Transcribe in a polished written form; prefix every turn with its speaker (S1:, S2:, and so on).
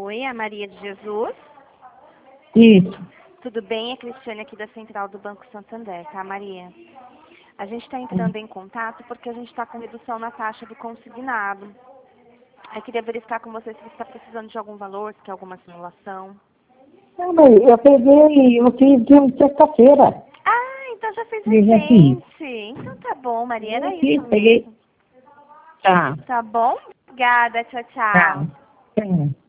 S1: Oi, é a Maria de Jesus.
S2: Isso.
S1: Tudo bem? É a Cristiane aqui da Central do Banco Santander, tá, Maria? A gente está entrando em contato porque a gente está com redução na taxa do consignado. Eu queria verificar com você se você está precisando de algum valor, se quer alguma simulação.
S2: Não, mas eu fiz de sexta-feira.
S1: Ah, então já fez
S2: Eu já fiz.
S1: recente. Então tá bom, Maria, era
S2: Eu
S1: isso
S2: fiz, peguei.
S1: mesmo.
S2: Tá,
S1: Tá bom? Obrigada, tchau,
S2: tá.
S1: tchau.
S2: Tá.